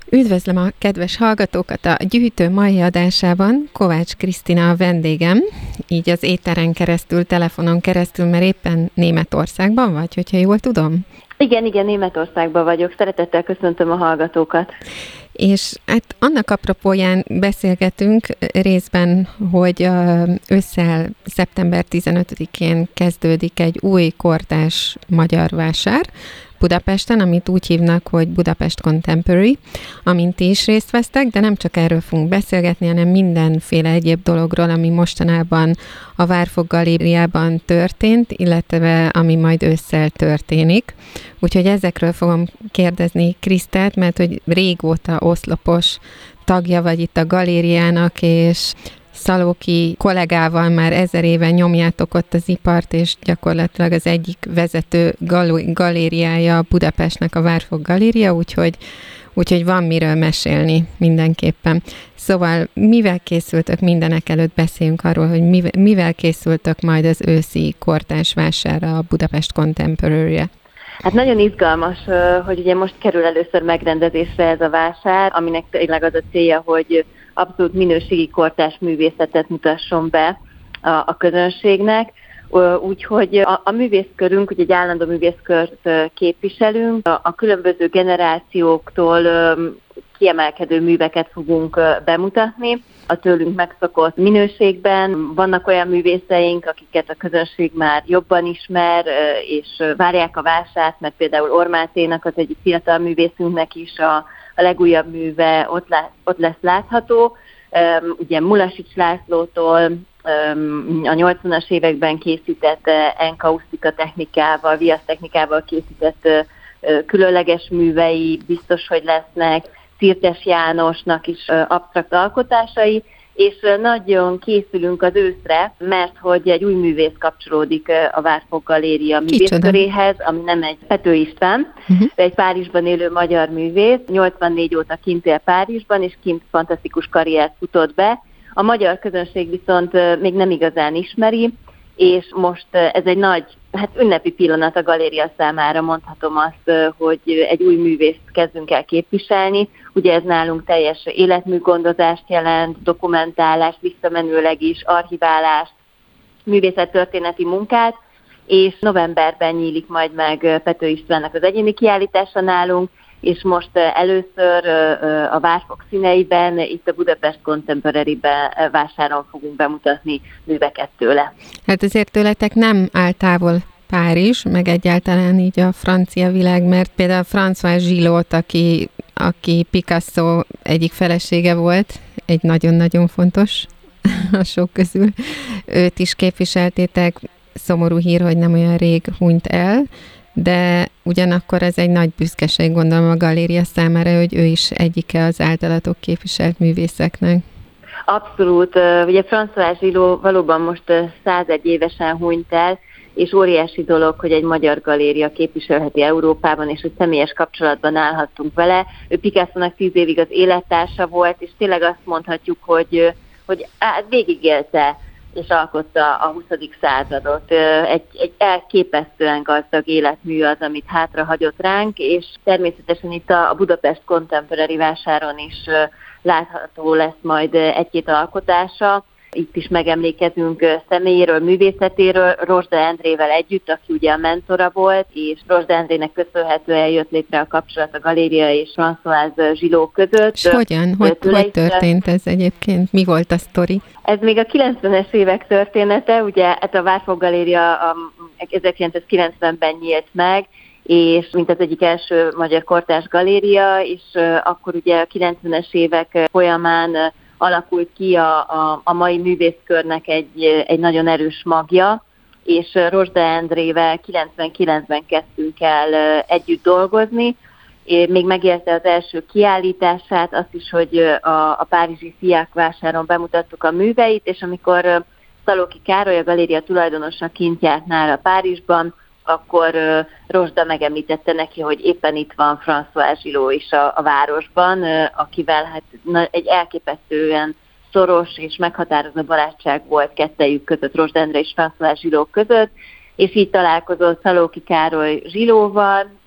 Üdvözlöm a kedves hallgatókat a Gyűjtő mai adásában. Kovács Krisztina a vendégem, így az éteren keresztül, telefonon keresztül, mert éppen Németországban vagy, hogyha jól tudom? Igen, Németországban vagyok. Szeretettel köszöntöm a hallgatókat. És hát annak apropóján beszélgetünk részben, hogy ősszel szeptember 15-én kezdődik egy új kortárs magyar vásár Budapesten, amit úgy hívnak, hogy Budapest Contemporary, amint ti is részt vesztek, de nem csak erről fogunk beszélgetni, hanem mindenféle egyéb dologról, ami mostanában a Várfok Galériában történt, illetve ami majd ősszel történik. Úgyhogy ezekről fogom kérdezni Krisztát, mert hogy régóta oszlopos tagja vagy itt a galériának, és Szalóki kollégával már 1000 éve nyomjátok ott az ipart, és gyakorlatilag az egyik vezető galériája Budapestnek a Várfok Galéria, úgyhogy van miről mesélni mindenképpen. Szóval mivel készültök, mindenek előtt beszéljünk arról, hogy mivel készültök majd az őszi kortárs vásárra a Budapest Contemporary-re? Hát nagyon izgalmas, hogy ugye most kerül először megrendezésre ez a vásár, aminek tényleg az a célja, hogy abszolút minőségi kortárs művészetet mutasson be a közönségnek. Úgyhogy a művészkörünk, ugye egy állandó művészkört képviselünk, a különböző generációktól kiemelkedő műveket fogunk bemutatni a tőlünk megszokott minőségben. Vannak olyan művészeink, akiket a közönség már jobban ismer, és várják a vásárt, mert például Ormáténak, az egyik fiatal művészünknek is a legújabb műve ott lesz látható. Ugye Mulasics Lászlótól a 80-as években készített enkausztika technikával, viasztechnikával készített különleges művei biztos, hogy lesznek, Szirtes Jánosnak is absztrakt alkotásai, és nagyon készülünk az őszre, mert hogy egy új művész kapcsolódik a Várfok Galéria művészköréhez, ami nem egy Pető István, de egy Párizsban élő magyar művész, 84 óta kint él Párizsban, és kint fantasztikus karriert futott be. A magyar közönség viszont még nem igazán ismeri, és most ez egy nagy, ünnepi pillanat a galéria számára, mondhatom azt, hogy egy új művészt kezdünk el képviselni. Ugye ez nálunk teljes életműgondozást jelent, dokumentálást, visszamenőleg is, archiválást, művészettörténeti munkát, és novemberben nyílik majd meg Pető Istvánnak az egyéni kiállítása nálunk, és most először a Várfok színeiben, itt a Budapest Contemporary-ben vásáron fogunk bemutatni műveket tőle. Hát azért tőletek nem áll távol Párizs, meg egyáltalán így a francia világ, mert például François Gillot, aki Picasso egyik felesége volt, egy nagyon-nagyon fontos a sok közül, őt is képviseltétek, szomorú hír, hogy nem olyan rég hunyt el, de ugyanakkor ez egy nagy büszkeség, gondolom a galéria számára, hogy ő is egyike az általatok képviselt művészeknek. Abszolút. Ugye François Gillot valóban most 101 évesen hunyt el, és óriási dolog, hogy egy magyar galéria képviselheti Európában, és hogy személyes kapcsolatban állhattunk vele. Ő Picasso-nak 10 évig az élettársa volt, és tényleg azt mondhatjuk, hogy végigélte és alkotta a 20. századot. Egy elképesztően gazdag életmű az, amit hátrahagyott ránk, és természetesen itt a Budapest Contemporary vásáron is látható lesz majd egy-két alkotása. Itt is megemlékezünk személyéről, művészetéről, Rozsda Endrével együtt, aki ugye a mentora volt, és Rozsda Endrének köszönhetően jött létre a kapcsolat a galéria és François Gillot között. És hogyan? Hogy történt ez egyébként? Mi volt a sztori? Ez még a 90-es évek története, ugye hát a Várfok Galéria 1990-ben nyílt meg, és mint az egyik első magyar kortárs galéria, és akkor ugye a 90-es évek folyamán alakult ki a mai művészkörnek egy nagyon erős magja, és Rozsda Endrével 99-ben kezdtünk el együtt dolgozni. Még megélte az első kiállítását, azt is, hogy a párizsi Fiák vásáron bemutattuk a műveit, és amikor Szalóki Károly, a galéria tulajdonosa kint járt nála Párizsban, akkor Rozsda megemlítette neki, hogy éppen itt van François Gillot is a városban, akivel egy elképesztően szoros és meghatározó barátság volt kettejük között, Rozsda Endre és François Gillot között, és így találkozott Szalóki Károly Gillotval,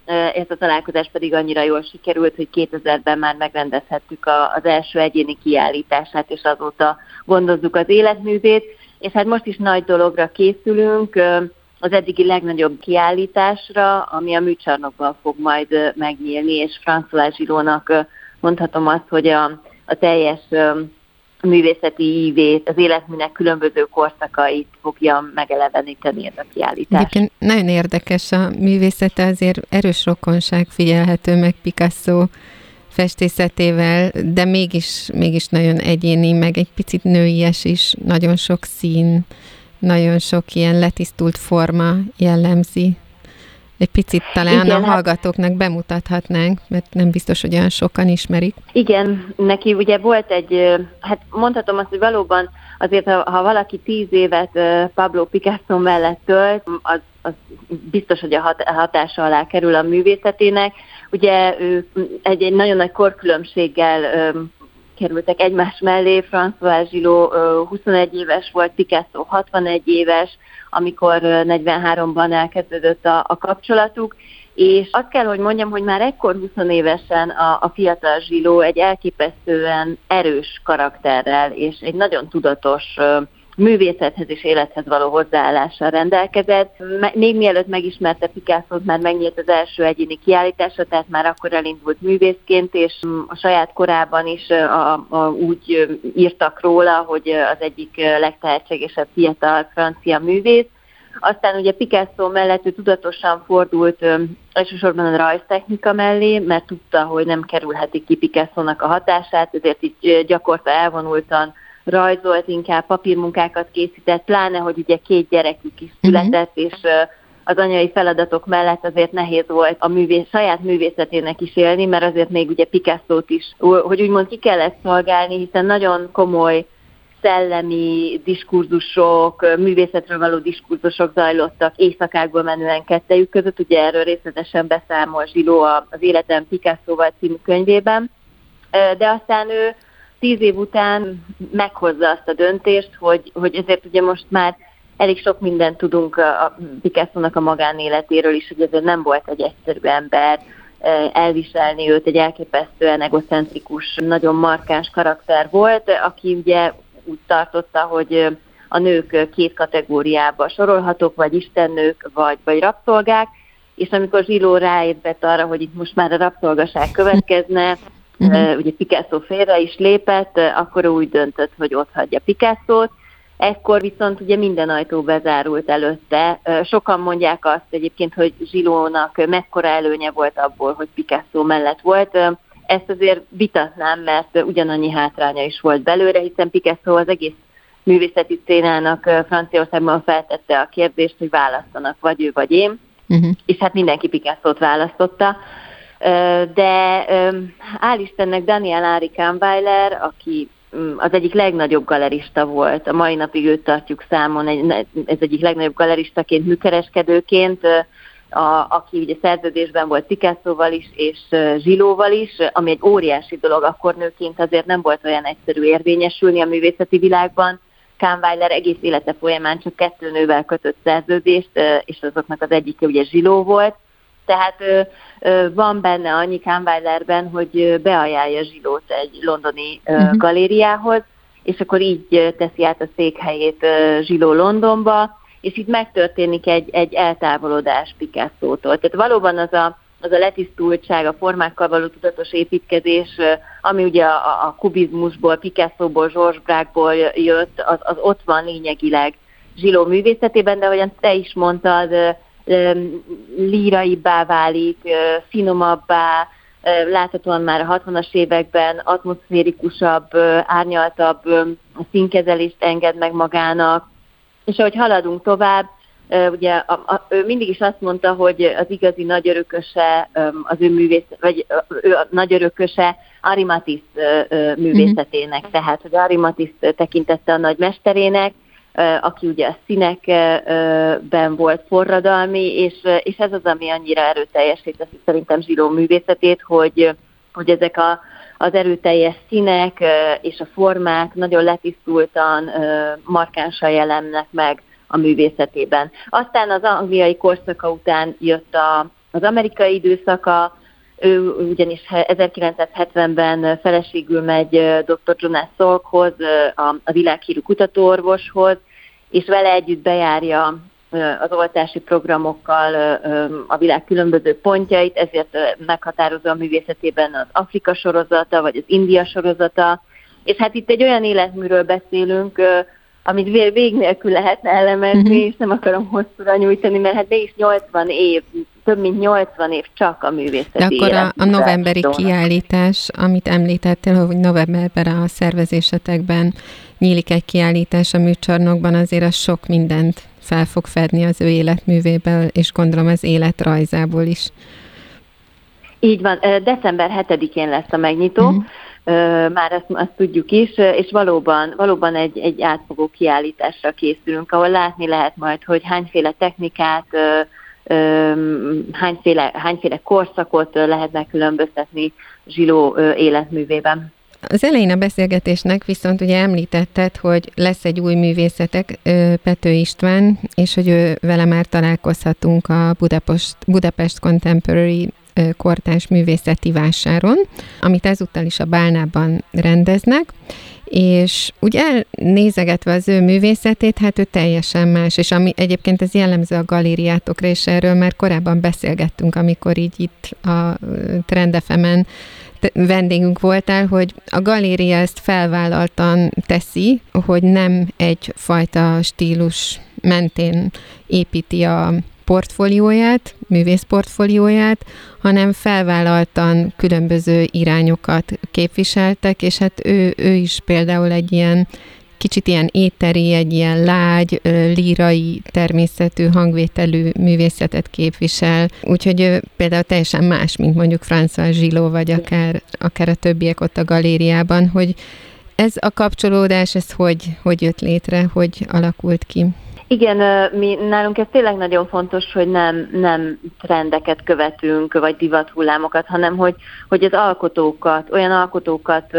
ez a találkozás pedig annyira jól sikerült, hogy 2000-ben már megrendezhettük az első egyéni kiállítását, és azóta gondozzuk az életművét, és hát most is nagy dologra készülünk, az eddigi legnagyobb kiállításra, ami a műcsarnokban fog majd megnyílni, és François Gillotnak mondhatom azt, hogy a teljes művészeti ívét, az életműnek különböző korszakait fogja megeleveníteni ez a kiállítás. Egyébként nagyon érdekes a művészete, azért erős rokonság figyelhető meg Picasso festészetével, de mégis nagyon egyéni, meg egy picit nőies is, nagyon sok szín, nagyon sok ilyen letisztult forma jellemzi. Egy picit talán igen, a hallgatóknak bemutathatnánk, mert nem biztos, hogy olyan sokan ismerik. Igen, neki ugye volt hát mondhatom azt, hogy valóban azért, ha valaki 10 évet Pablo Picasso mellett tölt, az biztos, hogy a hatása alá kerül a művészetének. Ugye ő egy nagyon nagy korkülönbséggel kerültek egymás mellé, François Gillot 21 éves volt, Picasso 61 éves, amikor 43-ban elkezdődött a kapcsolatuk, és azt kell, hogy mondjam, hogy már ekkor 20 évesen a fiatal Gillot egy elképesztően erős karakterrel és egy nagyon tudatos művészethez és élethez való hozzáállással rendelkezett. Még mielőtt megismerte Picassót, már megnyílt az első egyéni kiállítása, tehát már akkor elindult művészként, és a saját korában is úgy írtak róla, hogy az egyik legtehetségesebb fiatal francia művész. Aztán ugye Picasso mellett ő tudatosan fordult elsősorban a rajztechnika mellé, mert tudta, hogy nem kerülheti ki Picassónak a hatását, ezért így gyakorta elvonultan rajzolt, inkább papírmunkákat készített, pláne, hogy ugye 2 gyerekük is született, és az anyai feladatok mellett azért nehéz volt a saját művészetének is élni, mert azért még ugye Picassót is, hogy úgymond ki kellett szolgálni, hiszen nagyon komoly szellemi diskurzusok, művészetről való diskurzusok zajlottak éjszakákból menően kettejük között, ugye erről részletesen beszámol Gillot az Életem Picassóval című könyvében, de aztán ő 10 év után meghozza azt a döntést, hogy ezért ugye most már elég sok mindent tudunk a Picassónak a magánéletéről is, hogy ezért nem volt egy egyszerű ember, elviselni őt, egy elképesztően egocentrikus, nagyon markáns karakter volt, aki ugye úgy tartotta, hogy a nők 2 kategóriába sorolhatók, vagy istennők, vagy rabszolgák, és amikor Gillot ráébredt arra, hogy itt most már a rabszolgaság következne, ugye Picasso félre is lépett, akkor úgy döntött, hogy otthagyja Picassót. Ekkor viszont ugye minden ajtó bezárult előtte. Sokan mondják azt egyébként, hogy Gillotnak mekkora előnye volt abból, hogy Picasso mellett volt. Ezt azért vitatnám, mert ugyanannyi hátránya is volt belőle, hiszen Picasso az egész művészeti szcénának Franciaországban feltette a kérdést, hogy választanak, vagy ő, vagy én, és hát mindenki Picassót választotta. De hál' Istennek Daniel Henri Kahnweiler, aki az egyik legnagyobb galerista volt, a mai napig őt tartjuk számon, ez egyik legnagyobb galeristaként, műkereskedőként, aki ugye szerződésben volt Picassóval is, és Gillotval is, ami egy óriási dolog, akkor nőként azért nem volt olyan egyszerű érvényesülni a művészeti világban. Kahnweiler egész élete folyamán csak 2 nővel kötött szerződést, és azoknak az egyike ugye Gillot volt. Tehát van benne annyi Kahnweilerben, hogy beajánlja Gillotot egy londoni galériához, és akkor így teszi át a székhelyét Gillot Londonba, és itt megtörténik egy eltávolodás Picassótól. Tehát valóban az a letisztultság, a formákkal való tudatos építkezés, ami ugye a kubizmusból, Picassoból, Georges Braque-ból jött, az ott van lényegileg Gillot művészetében, de ahogyan te is mondtad, líraibbá válik, finomabbá, láthatóan már a 60-as években atmoszférikusabb, árnyaltabb színkezelést enged meg magának, és ahogy haladunk tovább, ugye ő mindig is azt mondta, hogy az igazi nagyörököse az ő vagy ő a nagyörököse Henri Matisse művészetének, tehát hogy Henri Matisse tekintette a nagy mesterének, aki ugye a színekben volt forradalmi, és ez az, ami annyira erőteljesé teszi szerintem Gillot művészetét, hogy ezek az erőteljes színek és a formák nagyon letisztultan, markánsan jelennek meg a művészetében. Aztán az angliai korszaka után jött az amerikai időszaka. Ő ugyanis 1970-ben feleségül megy dr. Jonas Salkhoz, a világhírű kutatóorvoshoz, és vele együtt bejárja az oltási programokkal a világ különböző pontjait, ezért meghatározó a művészetében az Afrika sorozata, vagy az India sorozata. És hát itt egy olyan életműről beszélünk, amit vég nélkül lehetne elemezni, és nem akarom hosszúra nyújtani, mert hát mégis 80 év, több mint 80 év csak a művészeti életművel. De akkor a novemberi kiállítás, amit említettél, hogy novemberben a szervezésetekben nyílik egy kiállítás a műcsarnokban, azért az sok mindent fel fog fedni az ő életművéből, és gondolom az életrajzából is. Így van, december 7-én lesz a megnyitó, már azt tudjuk is, és valóban egy átfogó kiállításra készülünk, ahol látni lehet majd, hogy hányféle technikát, hányféle korszakot lehet megkülönböztetni Zsiló életművében. Az elején a beszélgetésnek viszont ugye említetted, hogy lesz egy új művészetek, Pető István, és hogy vele már találkozhatunk a Budapest Contemporary kortárs művészeti vásáron, amit ezúttal is a Bálnában rendeznek, és ugye elnézegetve az ő művészetét, hát ő teljesen más, és ami egyébként ez jellemző a galériátokra, és erről már korábban beszélgettünk, amikor így itt a Trend FM-en vendégünk voltál, hogy a galéria ezt felvállaltan teszi, hogy nem egyfajta stílus mentén építi a portfólióját, művész portfólióját, hanem felvállaltan különböző irányokat képviseltek, és hát ő is például egy ilyen kicsit ilyen éteri, egy ilyen lágy, lírai természetű hangvételű művészetet képvisel, úgyhogy például teljesen más, mint mondjuk François Gillot, vagy akár a többiek ott a galériában, hogy ez a kapcsolódás, ez hogy jött létre, hogy alakult ki? Igen, nálunk ez tényleg nagyon fontos, hogy nem trendeket követünk, vagy divathullámokat, hanem hogy az alkotókat, olyan alkotókat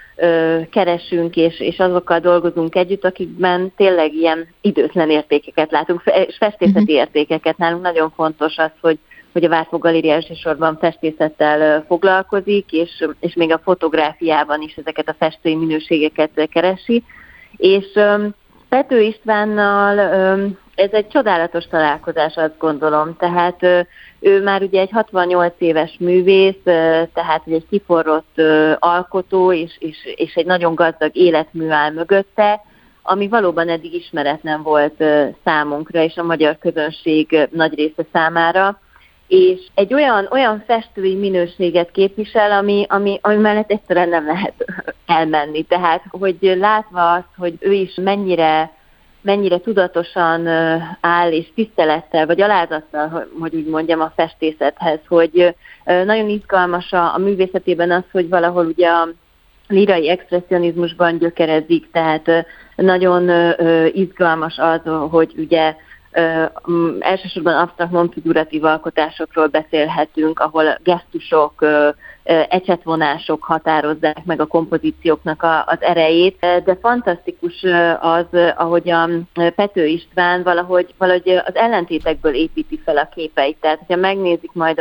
keresünk, és azokkal dolgozunk együtt, akikben tényleg ilyen időtlen értékeket látunk, és festészeti értékeket. Nálunk nagyon fontos az, hogy a Várfok Galéria elsősorban festészettel foglalkozik, és még a fotográfiában is ezeket a festői minőségeket keresi. És Pető Istvánnal ez egy csodálatos találkozás, azt gondolom. Tehát ő már ugye egy 68 éves művész, tehát egy kiforrott alkotó, és egy nagyon gazdag életmű áll mögötte, ami valóban eddig ismeretlen volt számunkra, és a magyar közönség nagy része számára. És egy olyan festői minőséget képvisel, ami mellett egyszerűen nem lehet elmenni. Tehát, hogy látva azt, hogy ő is mennyire tudatosan áll, és tisztelettel, vagy alázattal, hogy úgy mondjam, a festészethez, hogy nagyon izgalmas a művészetében az, hogy valahol ugye a lírai expresszionizmusban gyökerezik, tehát nagyon izgalmas az, hogy ugye elsősorban absztrakt non-figuratív alkotásokról beszélhetünk, ahol gesztusok, ecsetvonások határozzák meg a kompozícióknak az erejét, de fantasztikus az, ahogy a Pető István valahogy az ellentétekből építi fel a képeit. Tehát, hogyha megnézik majd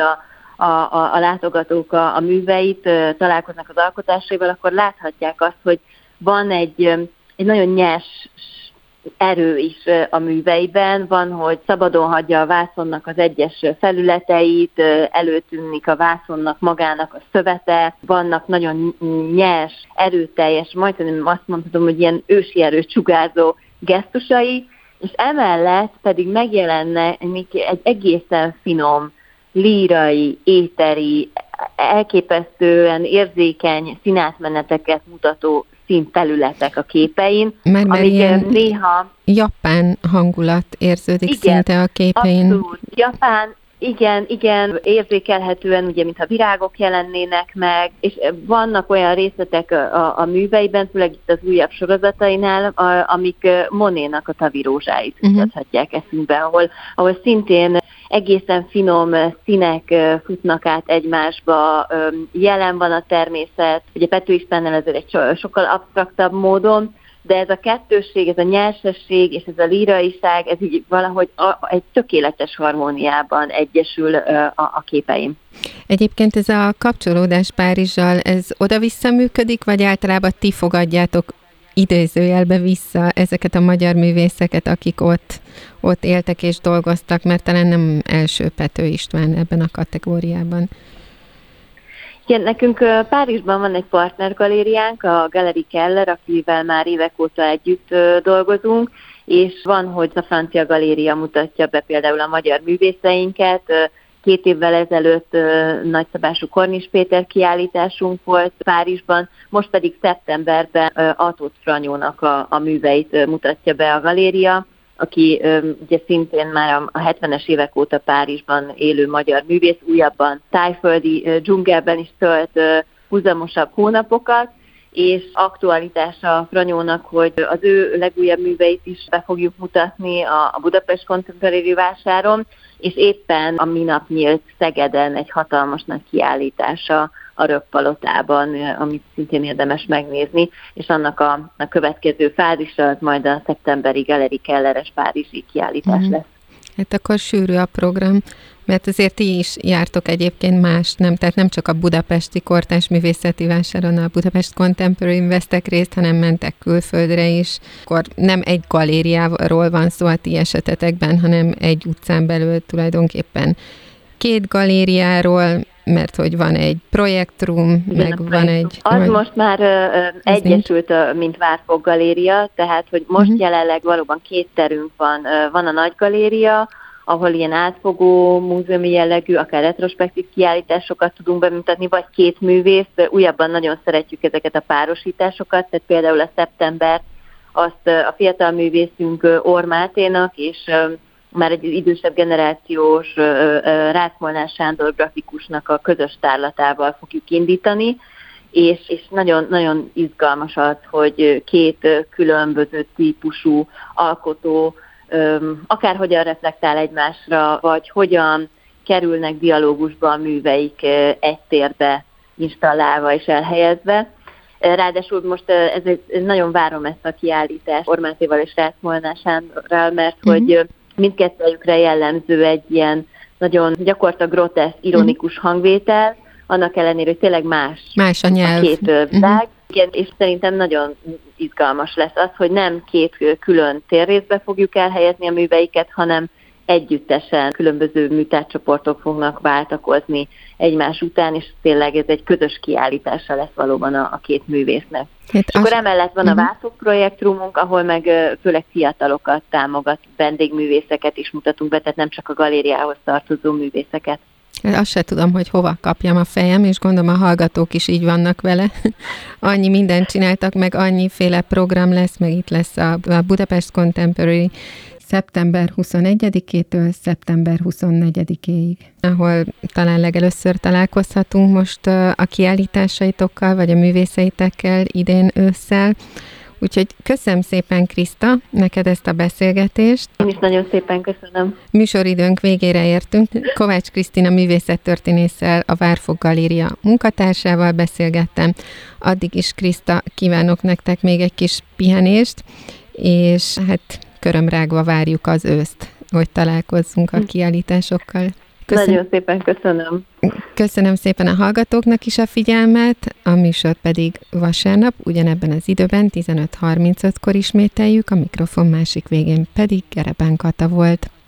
a látogatók a műveit, találkoznak az alkotásaival, akkor láthatják azt, hogy van egy nagyon nyers erő is a műveiben, van, hogy szabadon hagyja a vászonnak az egyes felületeit, előtűnik a vászonnak magának a szövete, vannak nagyon nyers, erőteljes, majdnem azt mondhatom, hogy ilyen ősi erőt sugárzó gesztusai, és emellett pedig megjelenne egy egészen finom, lírai, éteri, elképesztően érzékeny színátmeneteket mutató színfelületek a képein, már amik néha japán hangulat érződik szinte a képein. Abszolút. Japán, igen, érzékelhetően, ugye, mintha virágok jelennének meg, és vannak olyan részletek a műveiben, főleg itt az újabb sorozatainál, amik Monénak a Tavirózsáit mutathatják eszünkbe, ahol szintén egészen finom színek futnak át egymásba, jelen van a természet, ugye Pető Istvánnal ezért egy sokkal absztraktabb módon, de ez a kettősség, ez a nyersesség és ez a líraiság, ez így valahogy egy tökéletes harmóniában egyesül a képeim. Egyébként ez a kapcsolódás Párizsal, ez oda-vissza működik, vagy általában ti fogadjátok idézőjelbe vissza ezeket a magyar művészeket, akik ott éltek és dolgoztak, mert talán nem első Pető István ebben a kategóriában. Igen, nekünk Párizsban van egy partnergalériánk, a Galerie Keller, akivel már évek óta együtt dolgozunk, és van, hogy a francia galéria mutatja be például a magyar művészeinket. 2 évvel ezelőtt nagyszabású Kornis Péter kiállításunk volt Párizsban, most pedig szeptemberben Atóth Franyónak a műveit mutatja be a galéria, aki ugye szintén már a 70-es évek óta Párizsban élő magyar művész, újabban tájföldi dzsungelben is tölt húzamosabb hónapokat, és aktualitása Franyónak, hogy az ő legújabb műveit is be fogjuk mutatni a Budapest Contemporary vásáron, és éppen a minap nyílt Szegeden egy hatalmas nagy kiállítása a Röppalotában, amit szintén érdemes megnézni, és annak a következő fázisa az majd a szeptemberi Galerie Kelleres párizsi kiállítás lesz. Hát akkor sűrű a program, mert azért ti is jártok egyébként más, nem? Tehát nem csak a budapesti kortárs művészeti vásáron, a Budapest Contemporary vesztek részt, hanem mentek külföldre is. Akkor nem egy galériáról van szó a ti esetetekben, hanem egy utcán belül tulajdonképpen 2 galériáról, mert hogy van egy projektrum, meg van egy... Az most már egyesült, mint Várfok Galéria, tehát hogy most jelenleg valóban 2 terünk van. Van a Nagy Galéria, ahol ilyen átfogó, múzeumi jellegű, akár retrospektív kiállításokat tudunk bemutatni, vagy 2 művész. Újabban nagyon szeretjük ezeket a párosításokat, tehát például a szeptember azt a fiatal művészünk Orr Máténak, és már egy idősebb generációs Rácz Molnár Sándor grafikusnak a közös tárlatával fogjuk indítani, és nagyon, nagyon izgalmas az, hogy 2 különböző típusú alkotó akárhogyan reflektál egymásra, vagy hogyan kerülnek dialógusba a műveik egy térbe installálva és elhelyezve. Ráadásul most nagyon várom ezt a kiállítást Orr Mátéval és Rácz Molnár Sándorral, mert hogy mindkettőjükre jellemző egy ilyen nagyon gyakorlatilag groteszk, ironikus hangvétel, annak ellenére, hogy tényleg más a nyelv. A 2 világ. Igen, és szerintem nagyon izgalmas lesz az, hogy nem 2 külön térrészbe fogjuk elhelyezni a műveiket, hanem együttesen különböző műtárgycsoportok fognak váltakozni egymás után, és tényleg ez egy közös kiállítása lesz valóban a 2 művésznek. És akkor emellett van a Várfok projektrumunk, ahol meg főleg fiatalokat támogat, vendégművészeket is mutatunk be, tehát nem csak a galériához tartozó művészeket. Azt se tudom, hogy hova kapjam a fejem, és gondolom a hallgatók is így vannak vele. Annyi mindent csináltak, meg annyiféle program lesz, meg itt lesz a Budapest Contemporary szeptember 21-től szeptember 24-ig, ahol talán legelőször találkozhatunk most a kiállításaitokkal, vagy a művészeitekkel idén ősszel. Úgyhogy köszönöm szépen, Kriszta, neked ezt a beszélgetést. Én is nagyon szépen köszönöm. Műsoridőnk végére értünk. Kovács Krisztina művészettörténésszel, a Várfok Galéria munkatársával beszélgettem. Addig is, Kriszta, kívánok nektek még egy kis pihenést, és hát körömrágva várjuk az őszt, hogy találkozzunk a kiállításokkal. Nagyon szépen köszönöm. Köszönöm szépen a hallgatóknak is a figyelmet, a műsor pedig vasárnap, ugyanebben az időben 15:35-kor ismételjük, a mikrofon másik végén pedig Gerebán Kata volt.